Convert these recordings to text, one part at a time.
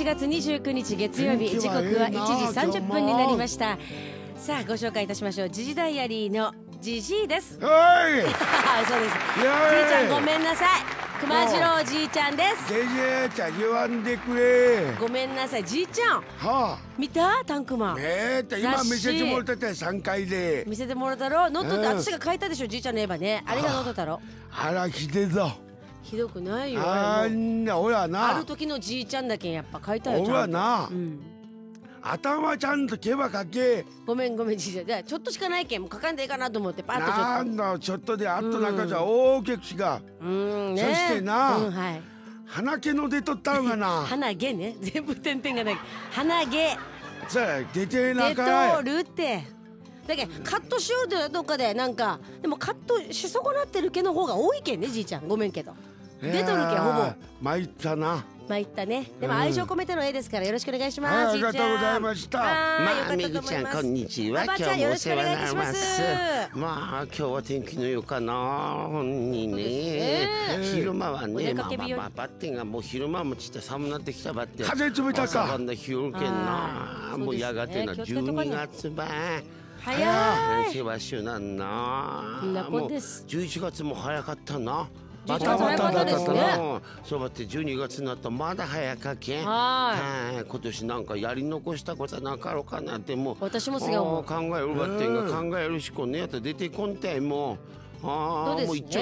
11月29日月曜日、時刻は1時30分になりました。さあご紹介いたしましょう。ジジダイアリーのジジイです。 はい。 そうです。じいちゃんごめんなさい。熊次郎じいちゃんです。 ジジイちゃん言わんでくれ。 ごめんなさい。じいちゃん、 はあ、 見たタンクマン。 今見せてもらってた3回で見せてもらったろ。乗っとって、私が書いたでしょ、じいちゃんのエヴァね。あれが乗っとったろ。 あらひでぞ。 ひどくないよ。 あんな、おらな。 ある時のじいちゃんだけんやっぱ書いたよ。 おらな。頭ちゃんと毛羽かけ。 ごめんじいちゃん。じゃあちょっとしかないけん、もう書かんでいいかなと思ってパッとちょっと。 なんだちょっとであっと中じゃ大きくしが。そしてな、鼻毛の出とったのがな。 鼻毛ね、全部点々がない。鼻毛。 さあ出てなかい。出とるって。だけどカットしようでどっかでなんか、でもカットし損なってる毛の方が多いけんね、じいちゃん。ごめんけど。出とるけんほぼ。 参ったな。 参ったね。でも愛情込めての絵ですからよろしくお願いします。 ありがとうございました。 まあめぐちゃんこんにちは。今日もお世話になります。まあ今日は天気のよかな。ほんにね。昼間はね、まあバッテンがもう昼間もちって寒なってきたばって。 風冷たか。 朝晩の日よるけんな。もうやがてな12月ば。 早い。 世話しゅなんな。 もう11 月も早かったな。 バタバタだですね。 そうばって12月になったらまだ早かけん。今年なんかやり残したことはなかろうかなってもう私もすげえ思う。 考えるばってんが考えるしこねやったら出てこんてもう。 もう一丁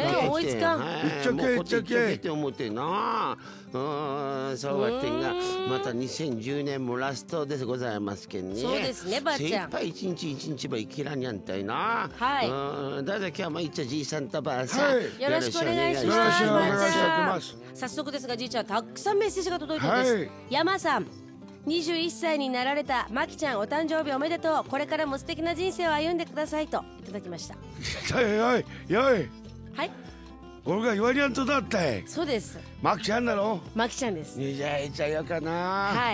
けって思ってな。そうばってんがまた2010年もラストでございますけんね。 そうですねばあちゃん。 精一杯一日一日ば生きらにゃんたいな。だから今日も一応じいさんとばあさんよろしくお願いします。早速ですがじいちゃんたくさんメッセージが届いてるんです。山さん、21歳になられたまきちゃん、お誕生日おめでとう。これからも素敵な人生を歩んでくださいといただきました。 はい。 はい。 これが言われんとだって。 そうです。 まきちゃんだろ。 まきちゃんです。 21歳やかな。 はい。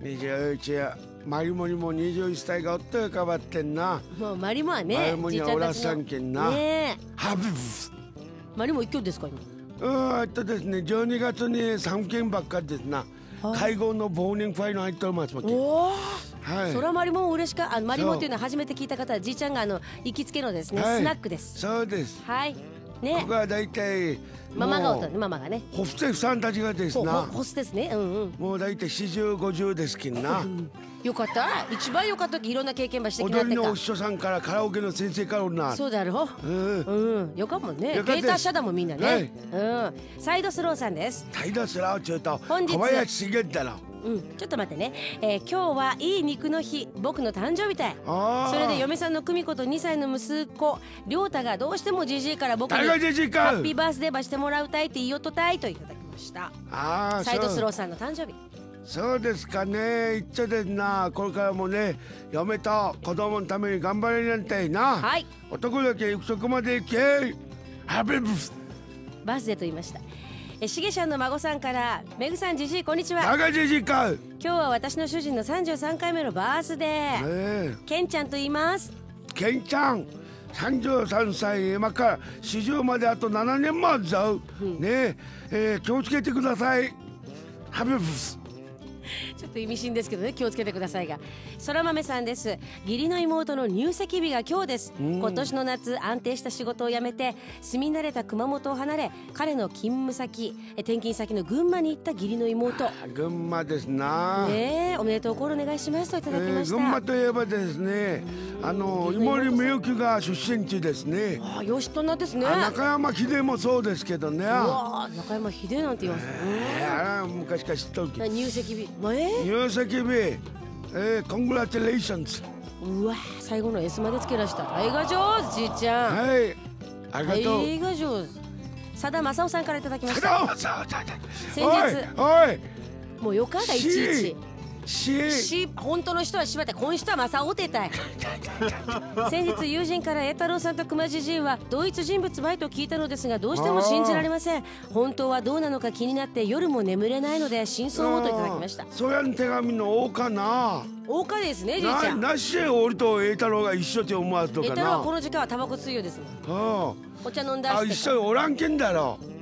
21や。マリモにも21歳がおったよかばってんな。 もうマリモはね。 マリモにはおらさんけんな。ハブ。 マリモ一挙ですか今。ですね、12月に3件ばっかりですな。会合の忘年会の入っておりますもん。 おお。はい。そらマリモ嬉しか。マリモっていうのは初めて聞いた方はじいちゃんが行きつけのですね、スナックです。 そうです。 はい。ね。 ここは大体ママがおったね、ママがね。 ホステスさんたちがですな。 ホステスね。もう大体40、50ですけんな。 よかった。一番よかった時いろんな経験ばしてきなってか。 踊りのお師匠さんからカラオケの先生からな。 そうだろう。よかもね。ゲーター社だもんみんなね。サイドスローさんです。 サイドスローちゅうと本日小林茂だろ。 ちょっと待ってね。今日はいい肉の日、僕の誕生日たい。それで嫁さんの久美子と2歳の息子亮太がどうしてもじじいから僕にハッピーバースデーばしてもらうたいって言いよとたいといただきました。サイドスローさんの誕生日。 そうですかね。一応ですな、これからもね、嫁と子供のために頑張れなんていな。 はい。 男だけ行くとこまで行け。ハッピーバースデーと言いました。しげちゃんの孫さんから、めぐさんじじいこんにちは。 じじいか。 今日は私の主人の33回目のバースデー。ケンちゃんと言います。 ケンちゃん。33歳今から40まであと7年もあるぞ。ね気をつけてください。ハッピーちょっと意味深ですけどね、気をつけてくださいが。そら豆さんです。義理の妹の入籍日が今日です。今年の夏安定した仕事を辞めて住み慣れた熊本を離れ、彼の勤務先転勤先の群馬に行った義理の妹。 群馬ですな。 おめでとうコールお願いしますといただきました。 群馬といえばですね、井森美幸が出身地ですね。 吉となですね。 中山秀もそうですけどね。 中山秀なんて言いますね。 昔から知っとるけ。 入籍日入籍日コングラチュレーションズ。 うわ最後の S までつけらした。愛が上手じいちゃん。 はいありがとう。 愛が上手。佐田正夫さんからいただきました。先日もうよかがいちいち本当の人はしまってこの人は正雄てたい。先日友人から栄太郎さんと熊じじいは同一人物ばいと聞いたのですがどうしても信じられません。本当はどうなのか気になって夜も眠れないので真相をといただきました。 そやん手紙の王かな。 王かですねじいちゃん。 なしで俺と栄太郎が一緒って思わずとかな。 栄太郎はこの時間はタバコ吸いよですもん。お茶飲んだ一緒におらんけんだろ。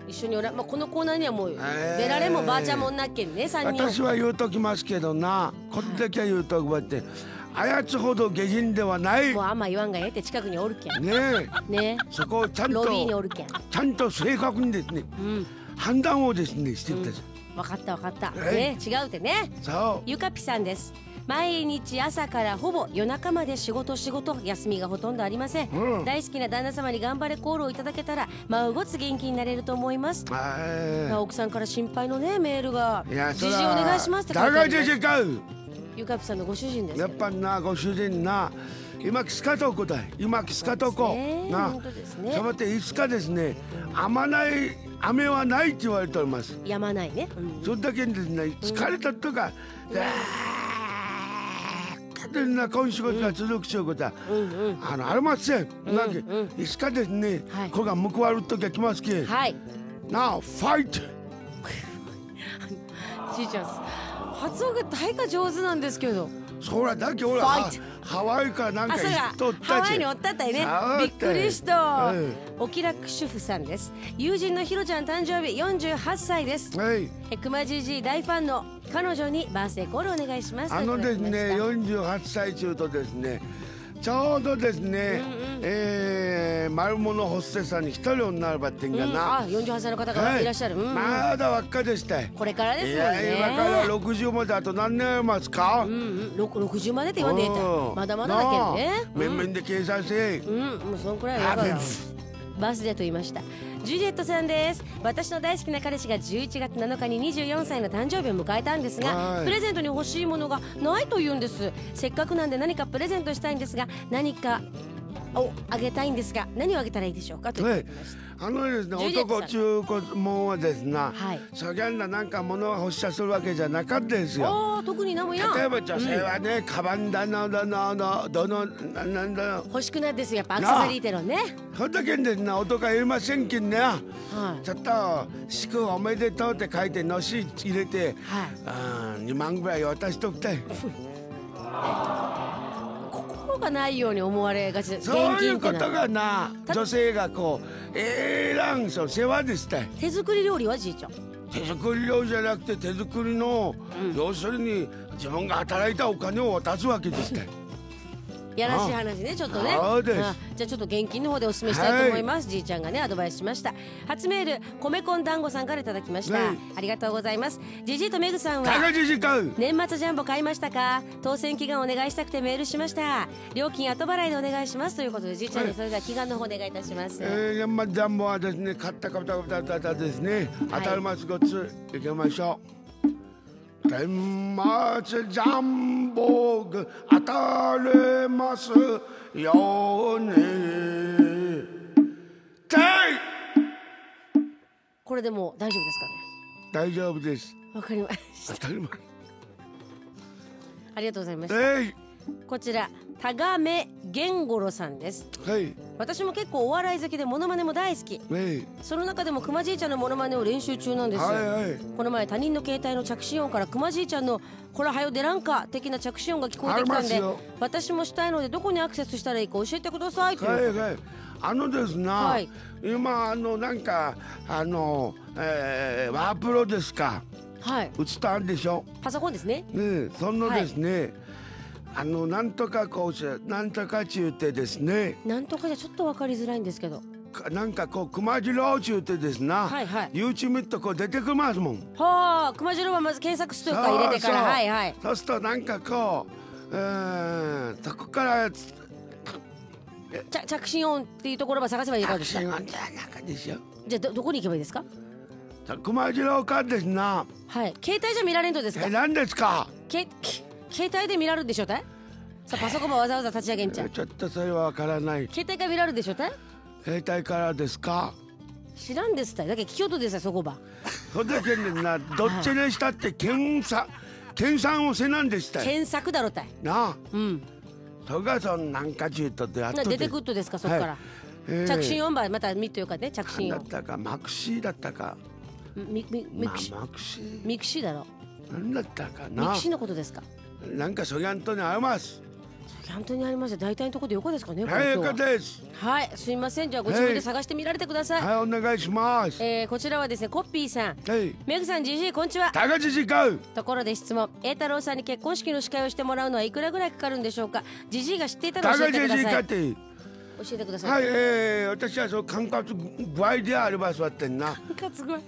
一緒にまあ、このコーナーにはもう出られもばあちゃんもんなっけんね、3人。 私は言うときますけどな、こんだけは言うとくばって、あやつほど下品ではない。 もうあんま言わんがええって近くにおるけん。 ねえ。ねえ。 そこをちゃんとロビーにおるけん。 ちゃんと正確にですね、判断をですねしてたじゃん。分かった分かった。ね、違うってね。 そう。 ゆかぴさんです。毎日朝からほぼ夜中まで仕事休みがほとんどありません、大好きな旦那様に頑張れコールをいただけたら真ごつ元気になれると思います。奥さんから心配のねメールがじじお願いしますって書いてあります。ゆかぴさんのご主人です。 やっぱなご主人な今キスカトコだい今キスカトコなそばっていつかですね雨はないって言われております。 やまないね、 それだけにですね疲れたとかな今仕事が続くということはありません。なんでいつかですね子が報われる時が来ますけ。なあファイト。 じいちゃん発音が大が上手なんですけど。 そらだけ俺ハワイかなんか行っとったハワイにおったったいね。びっくりした。お気楽主婦さんです。友人のひろちゃん誕生日48歳です。くまじじい大ファンの彼女にバースデーコールお願いします。 ですね48歳中とですねちょうどですね丸物ホステスさんに一人になるばってんがな。 48歳の方がいらっしゃる。 まだ若でしたい。 これからですもんね。 今から60まであと何年ありますか。 60までって言わんでいた。まだまだだけどね。 面々で計算せ。 もうそのくらいだから。バースデーと言いました。ジュリエットさんです。私の大好きな彼氏が11月7日に24歳の誕生日を迎えたんですが、プレゼントに欲しいものがないと言うんです。せっかくなんで何かプレゼントしたいんですが、何かをあげたいんですが、何をあげたらいいでしょうかと言ってました。 ですね男中古もんはですな、そぎゃんななんか物が欲しさするわけじゃなかったですよ。 特に何もやん。 例えば女性はね、カバンだのなんだ欲しくなるですよ、やっぱアクセサリーテロね。 そんだけんですな男はいりませんけんね。ちょっと祝おめでとうって書いてのし入れて、2万ぐらい渡しときたい。 心がないように思われがち。 そういうことがな、女性がこうらん世話でしたい。 手作り料理はじいちゃん。 手作り料理じゃなくて手作りの、要するに自分が働いたお金を渡すわけでしたい。 やらしい話ね、ちょっとね。じゃあちょっと現金の方でお勧めしたいと思います。じいちゃんがねアドバイスしました。初メール米こん団子さんからいただきました。ありがとうございます。じじいとめぐさんは年末ジャンボ買いましたか。当選祈願お願いしたくてメールしました。料金後払いでお願いしますということで、じいちゃんにそれでは祈願の方お願いいたします。 年末ジャンボはですね買った方ですね当たりますごついきましょう。年末ジャンボが当たれますように。 これでも大丈夫ですかね。 大丈夫です。 わかりました。 当たり前。 ありがとうございました。こちら田亀源五郎さんです。私も結構お笑い好きでモノマネも大好き。その中でもくまじいちゃんのモノマネを練習中なんです。この前他人の携帯の着信音からくまじいちゃんのこらはよ出らんか的な着信音が聞こえてきたんで、私もしたいのでどこにアクセスしたらいいか教えてくださいという。 ですな、今なんかワープロですか。映ったあるでしょ。 パソコンですね。 そのですね、なんとかこうなんとかちゅうてですね。 なんとかじゃちょっと分かりづらいんですけど。 なんかこう熊次郎ちゅうてですな。YouTube とこう出てきますもん。 熊次郎はまず検索するか入れてから。 そうするとなんかこうそこから着信音っていうところば探せばいいかですか。 着信音じゃなかでしょ。 じゃあどこに行けばいいですか。 熊次郎かですな。 携帯じゃ見られんとですか。 何ですか。 携帯で見られるでしょたい。さあパソコンもわざわざ立ち上げんちゃう。 ちょっとそれはわからない。 携帯から見られるでしょたい。 携帯からですか。 知らんですたい。だけど聞き音ですよそこば。 それだけでなどっちにしたって検索をせなんでしたい。 検索だろたい。 なあ。それがそんなんかちゅうとであっと出てくるとですかそこから。着信音ばまた見というかね着信音。 だったかマクシーだったか。 ミクシーだろ。 なんだったかな。 ミクシーのことですか。 なんかそぎゃんとにあります。 本当にありました。大体のところで横ですかね。 はい、よかったです。 はい、すみません。じゃあご自分で探してみられてください。 はい、お願いします。 こちらはですね、コッピーさん。 はい。 メグさん、ジジイ、こんにちは。 高知時間。 ところで質問。栄太郎さんに結婚式の司会をしてもらうのはいくらぐらいかかるんでしょうか。ジジイが知っていたのを教えてください。教えてください。 はい、私はそう管轄具合であればそうやってんな。 管轄具合。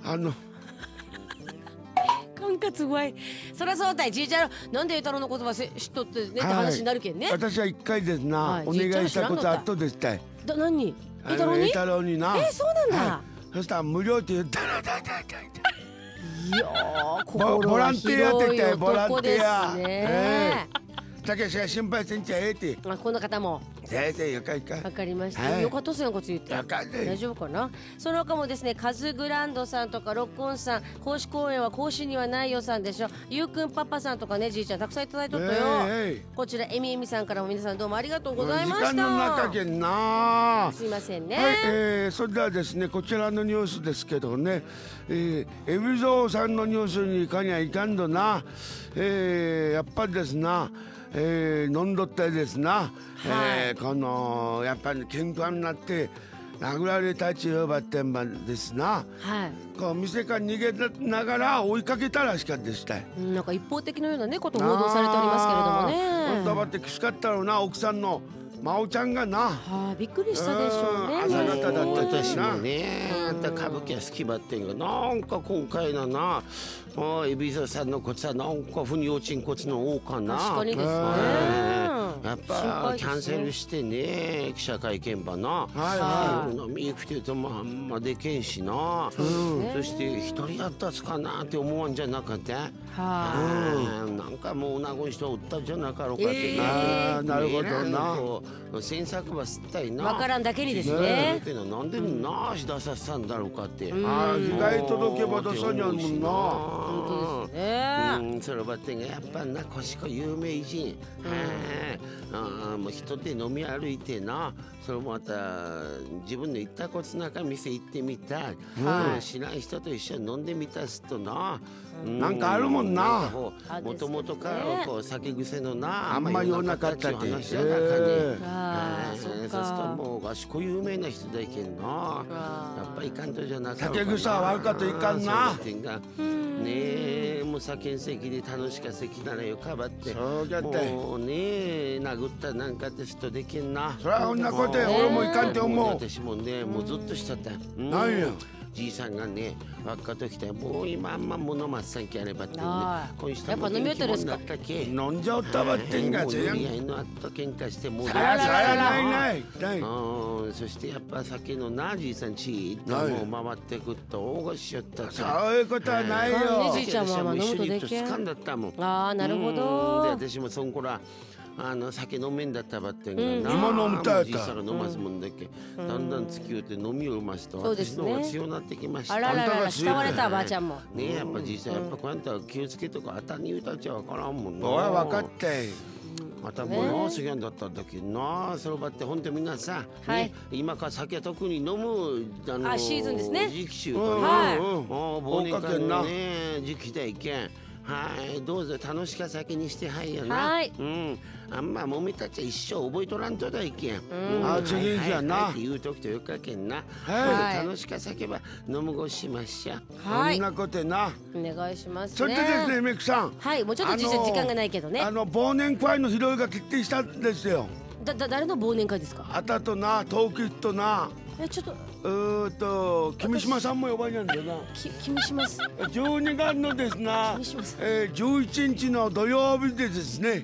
管轄具合。そりゃそうだい。じいちゃん、なんで栄太郎の言葉知っとってねって話になるけんね。 私は一回ですな、お願いしたことあっとですたい。 何？栄太郎に？ 栄太郎にな。 そうなんだ。 そしたら無料って言ったらいやー、 ボランティアって言ってボランティア。 ね。 たけしが心配せんちゃええて。 この方も。わかりました。よかったっすよ、こっち言って。大丈夫かな。その他もですね、カズグランドさんとかロックオンさん、講師公演は講師にはないよさんでしょ。ゆうくんパパさんとかね、じいちゃんたくさんいただいとったよ。こちらエミエミさんからも皆さんどうもありがとうございました。 時間の中けんな。 すいませんね。 はい、それではですね、こちらのニュースですけどね、エビゾーさんのニュースにいかにはいかんどな、やっぱりですな。飲んどったりですな、このやっぱり喧嘩になって殴られたちよばってんばですな、こう店から逃げながら追いかけたらしかでしたい。 なんか一方的のようなねこと報道されておりますけれどもね。 本当はってきつかったろうな、奥さんの真央ちゃんがな。 びっくりしたでしょうね。 朝方だったしな。 私もね、歌舞伎は好きばってんが、なんか今回のな、エビゾさんのこつはなんか腑に落ちんこつの多かな。 確かにですね。 やっぱキャンセルしてね、記者会見ばな。飲み行くってともあんまでけんしな。そして一人やったつかなって思わんじゃなかった。なんかもう女の人おったじゃなかろうかってな。 なるほどな。 詮索ばすったいな。 わからんだけにですね。 なんでなし出させたんだろうかって。 被害届けば出さにゃんもんな。 本当ですね。 そればってがやっぱな、賢い有名人。もう人で飲み歩いてな、それもまた自分の行ったことなか店行ってみたい、知らん人と一緒に飲んでみたすとな、 なんかあるもんな。 もともとからこう酒癖のな、 あんまりようなかったって話の中に、そうするともう賢い有名な人だけんな、やっぱりいかんとじゃなかった。 酒癖は悪かといかんな。 ねえ、もう酒ん席で楽しか席ならよかばって、もうね殴ったなんかって人できんな。 そりゃこんなことで俺もいかんって思う。 私もね、もうずっとしちゃった。 何や。 じいさんがね、若ときたらもう今あんま物まっさんきあればってね、こういう人も元気者だったけ。 飲んじゃったばってんがぜやん。もうのあった喧嘩してもう。 ない。 そしてやっぱ酒のな、じいさんち行ってもう回ってくっと大御しよったそういうことはないよ。 じいちゃんも飲むとできん。 掴んだったもん。 なるほど。 で私もそんこら酒飲めんだったばってんがな、 今飲みたいじいさんが飲ますもんだけ、だんだん付き合って飲みをうますと私の方が強なってきました。 あららら、慕われたばあちゃんもね。やっぱじいさんやっぱこうやったら気をつけとかあたに言うたっちゃわからんもんな。 おい分かってまたもうなすぎゃんだったんだけどな。そればってほんとみんなさ、今から酒特に飲むシーズンですね。 時期中から忘年会のね時期だいけん。どうぞ楽しか酒にしてはいよな。あんま揉めたっちゃ一生覚えとらんとだいけん。 次やなって言うときとよかけんな。楽しか酒ば飲むごしましゃ。 そんなことな。 お願いしますね。 ちょっとですね、メクさん。 もうちょっと時間がないけどね。 忘年会の披露が決定したんですよ。 誰の忘年会ですか。 あたとな、トーキットな。 ちょっと君島さんも呼ばれるんだよな。 君島さん。 12月のですな、11日の土曜日でですね。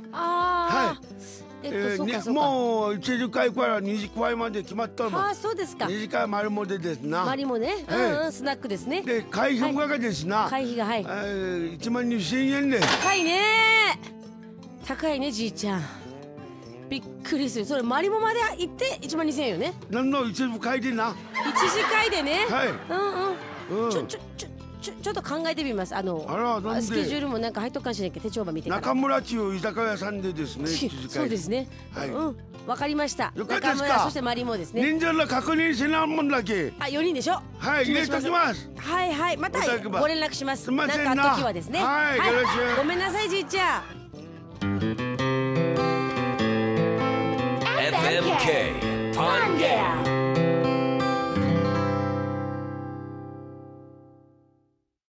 もう1時会から2時会まで決まったの。 そうですか。 2時会丸もでですな。 丸もね。スナックですね。 で会費がですな。 会費が 1万2000円で。 高いね。高いね、じいちゃん。びっくりする。それマリモまで行って1万2000円よね。 何の一時会でな。 1時会でね。ちょっと考えてみます。スケジュールもなんか入っとくかもしれないけど手帳ば見てから。 中村中居酒屋さんでですね。 そうですね。わかりました。 よかったですか。 中村そしてマリモですね。 忍者ら確認せなもんだけ。 4人でしょ。 入れときます。 またご連絡します。 なんかあった時はですね。 よろしく。 ごめんなさい、じいちゃん。 MK パンゲア